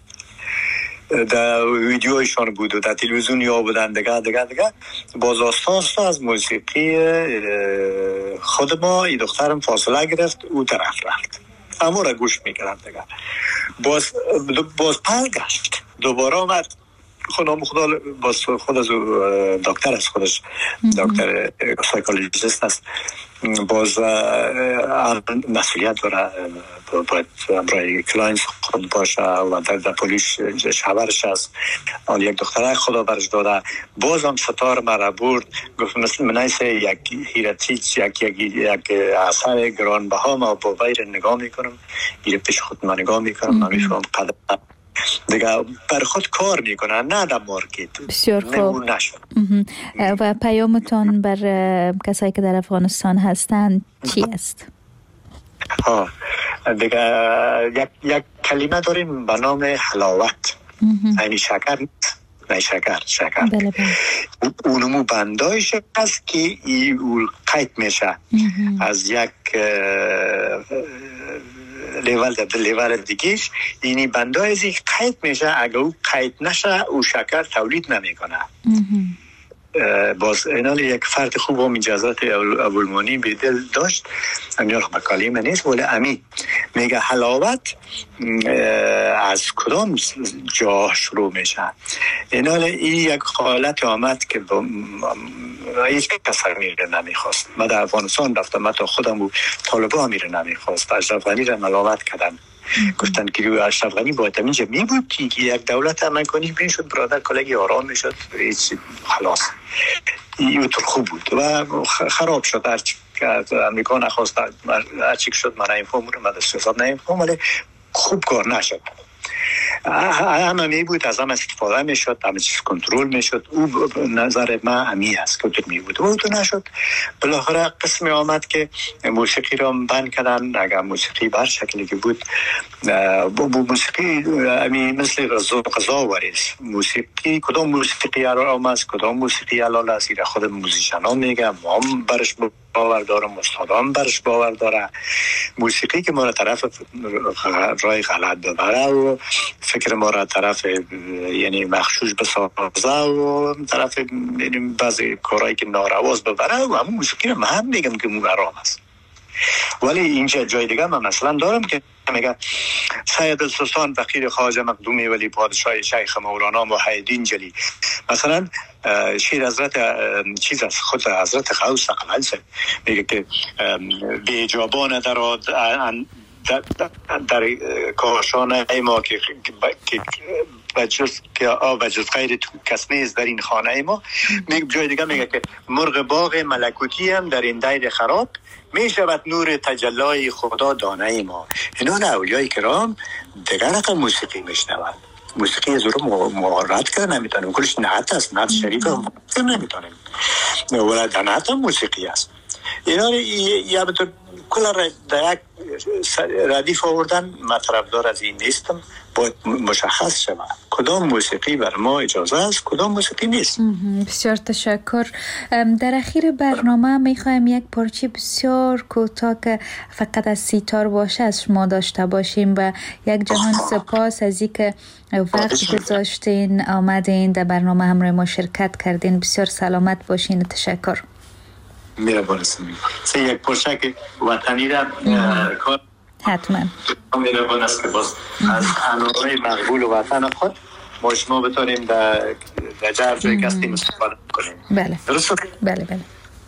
در ویدیویشان بود و در تلویزیون یا بودن دیگه دیگه دیگه. باز آستا از موسیقی خود ما این دخترم فاصله گرفت او طرف رفت اما را گوش میکردم دیگه. باز باز پرگشت دوباره آمد خودم خدا باز خود از دکتر است، خودش دکتر سایکولوژیست است. باز مسئولیت داره باید برای کلاینت خود باشه و در, در پولیس شبرش است. آن یک دختره خدا برش داده. باز هم ستار مرا برد گفت مثل منایسه یک هیرتیچ یک یک یک اثر گرانبها ما با ویر نگاه میکنم میره پیش خود من نگاه میکنم من میفهم قدر دیگه بر خود کار میکنن نه در مارکت. بسیار خوب. و پیامتان بر کسایی که در افغانستان هستند چی است؟ ها دیگه یک یک کلمه داریم به نام حلاوت. یعنی شکر نه شکر شکر بله بله. اونمو بندایش هست که ای قید میشه از یک لیول در لیول دیگیش. اینی بندای از یک قید میشه، اگر او قید نشه او شکر تولید نمیکنه. باز اینال یک فرد خوب هم اجازت ابوالمانی به دل داشت امیال به کلمه نیست ولی امی میگه حلاوت از کدام جا شروع میشه. اینال این یک حالت آمد که هیچ کس میره نمیخواست. من در افغانستان رفتم من تا خودم و طالبا میره نمیخواست. اشرف غنی را ملامت کردن گفتن که اشرف غنی باید اینجا می بود که یک دولت امن کنی بین شد برادر کلگی آرام می شد هیچ خلاص. این طور خوب بود و خراب شد. هرچی که امریکا نخواست هرچی شد من این فهم رو مدرس حساب نیم فهم ولی خوب کار نشد. همه می بود از هم استفاده می شد همه چیز کنترل می شد. او نظر من همی هست که می بود و تو نشد. بالاخره قسمی آمد که موسیقی را بند کردن. اگر موسیقی بر شکلی که بود با موسیقی همی مثل غذا وریست. موسیقی کدام موسیقی حرام است کدام موسیقی حلال است ایره خود موزیشن ها میگه ما هم برش باور دارم استادان برش باور داره. موسیقی که ما را طرف رای غلط ببره و فکر ما را طرف یعنی مخشوش بسازه و طرف یعنی بعضی کارهایی که نارواز ببره و همون موسیقی را من هم میگم که مو حرام است. ولی اینجا جای دیگه من مثلا دارم که میگه سید السلطان فقیر خواجه مقدومی ولی پادشاه شیخ مولانا محیدین جلی مثلا شیر حضرت چیز از خود حضرت غوث اقلال میگه که به اجابان در در, در کاشانه ما که بجز که آب بجز غیر کس نیست در این خانه ما. میگه جای دیگه میگه که مرغ باغ ملکوتی هم در این دیر خراب می شود نور تجلای خدا دانه ما. اینان اولیای کرام دیگر رقم موسیقی میشنوند. موسیقی از رو مهارت کرد نمیتونیم کلش نعت است نعت شریف هم نمیتونیم ولی در نعت هم موسیقی است. اینا یا به طور کل در یک ردیف آوردن. من طرفدار از این نیستم. باید مشخص شود کدام موسیقی بر ما اجازه است، کدام موسیقی نیست. بسیار تشکر. در اخیر برنامه میخوایم یک پارچه بسیار کوتاه که فقط از سیتار باشه از شما داشته باشیم و یک جهان سپاس از اینکه وقت گذاشتین آمدین در برنامه همراه ما شرکت کردین. بسیار سلامت باشین. تشکر. میره بارستم سه یک پرشک وطنی را کار حتما میره بارست که باز از انواع مقبول وطن خود ما شما بتانیم در جر جایی که هستیم استفاده کنیم. بله درست؟ بله بله.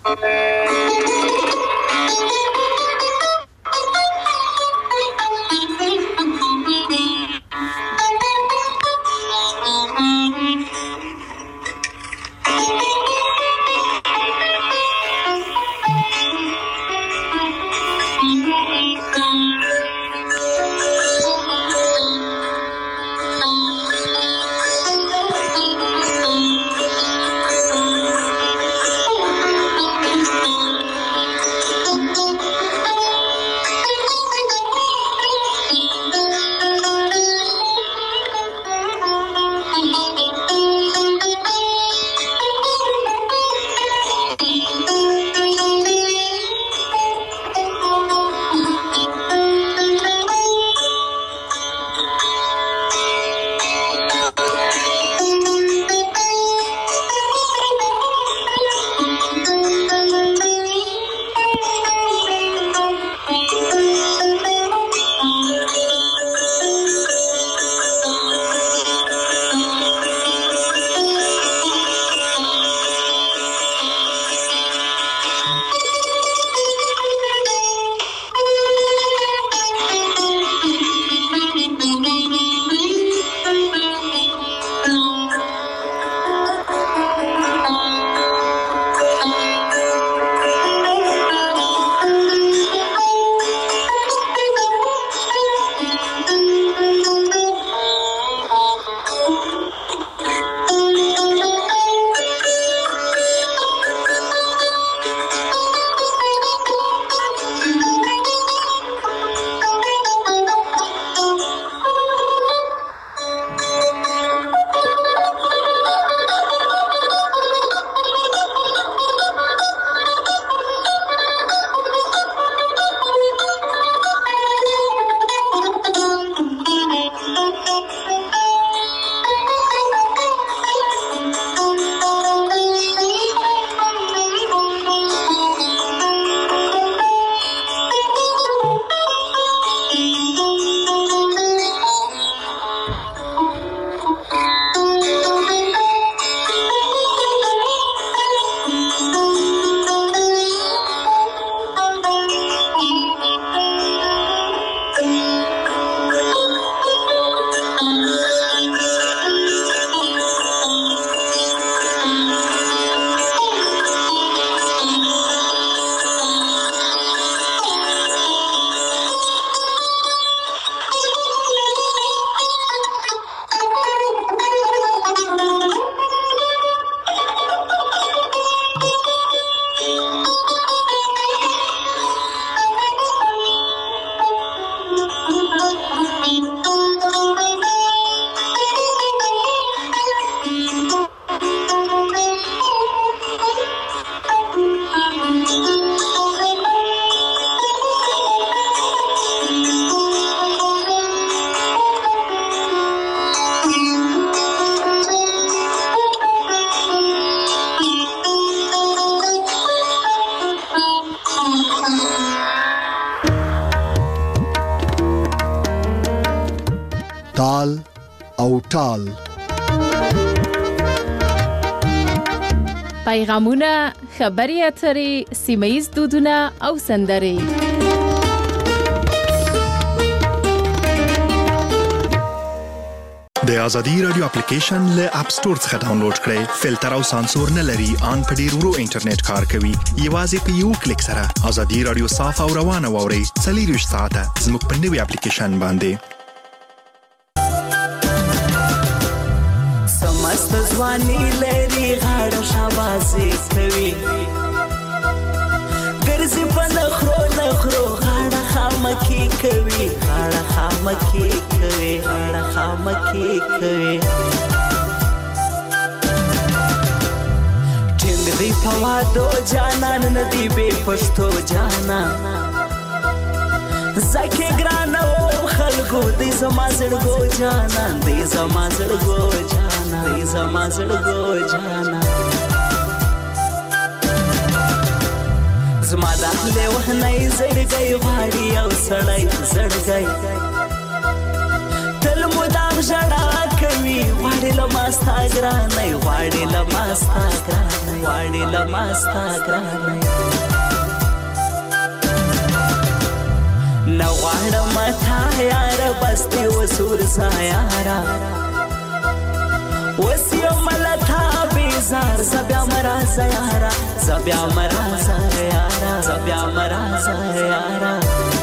تال او ټال پیغامونه، خبري اترې، سیمه‌ییز دودونه او سندرې. د ازادي رادیو اپلیکیشن له اپ ستور څخه ډاونلوډ کړئ. فلټر او سانسور نه لري، ان په ډیر ورو انټرنیټ کار کوي. یوازې په یو کلیک سره ازادي رادیو صاف او روانه واورئ. څلورویشت ساعته زموږ په نوي اپلیکیشن باندې. سمست ځواني لري غاړه شاباسي کوي، کوي غاړه خامکې کوي غاړه خامکې کوي ټینګ دی په وادو جانان نه دی بې پښتو جانان زکه ګرانه و خلکو دی زما زړګو جانان دی زما زړګو جانان دی زما زړګو جانان زما د لیونی زړګی غواړي او سړی زړګی تل مدام ژړا کوي غواړي له ما ستا ګرانۍ غواړي له ما ستا ګرانۍ غواړي له ما ستا ګرانۍ نه غواړم تا یاره بس دې وسور زه یاره اوس یم له تا بیزار زه بیا مه راځه یاره زه بیا مه راځه یاره زه بیا مه راځه یاره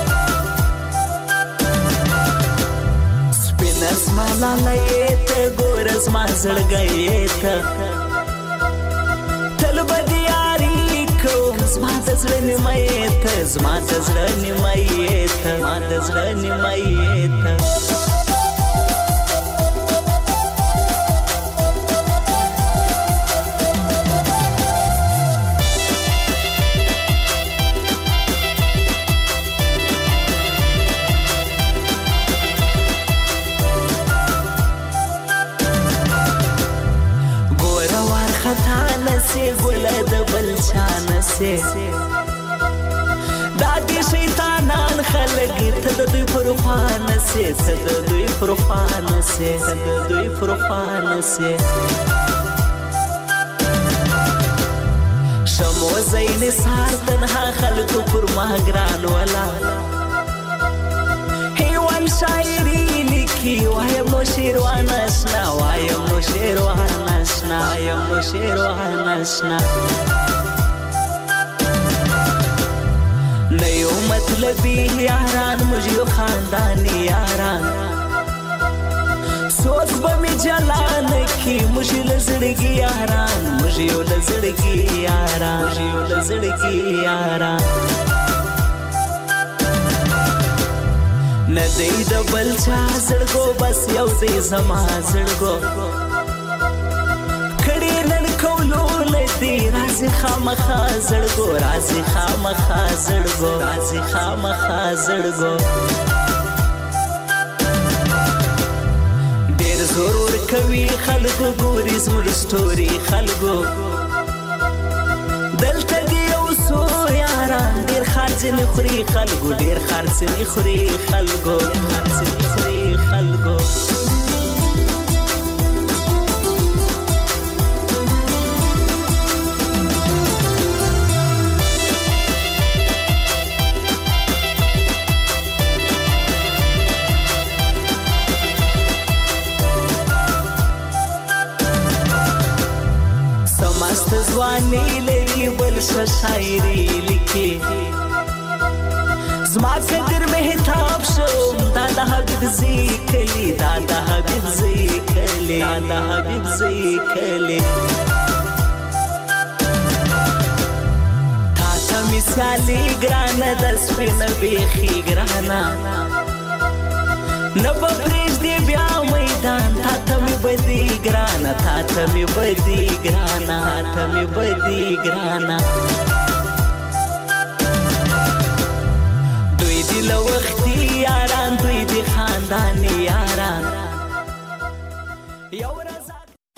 سپینه زما لالی ته ګوره زما زړګی ته تل به د یاري کوم زما د زړه نیمه ته زما د زړه نیمه ته زما د زړه نیمه ته ګله د بل چا نسې دا دې شیطانان خلک ته د دوی پر خوا نسې ته د دوی پر خوا نسې ته د دوی پر خوا نسې شمو زین سار تنها خلکو پر ما ګران ولاړ حیوان شاعري لیکي وایم نو شیروان اشنا وایم نو شیروان اشنا وایم نو شیروان اشنا نه یو مطلبي یاران موږ یو خانداني یاران سوچ به مې جلان کي موږ له زړګي یاران موږ یو له زړګي یاران موږ یو له زړګي یاران نه دی د بل چا زړګو بس یو دی زما زړګو کړي نن کولو نه دی راځي خامخا زړګو راځي خامخا زړګو راځي خامخا زړګو ډېر زور ورکوي خلکو ګوري زموږ سټوري خلکو دلته دی یو څو یاران ډېر خرڅ نه خوري خلکو ډېر خرڅ نه خوري خلکو خرڅ نه خوري خلکو سمست ځواني لري بل ښه شاعري لیکي زما قدر مهتاب شوم دا د حبیب زی کلی دا د حبیب زی کلی دا د حبیب زی کلی تا ته مثالي ګرانه د سپینه بیخي ګرانه نه به پرېږدې بیا میدان تا ته مې بدي ګرانه تا ته مې بدي ګرانه تا ته مې بدي ګرانه دوی دي له وختي یاران دوی دي خانداني یاران یو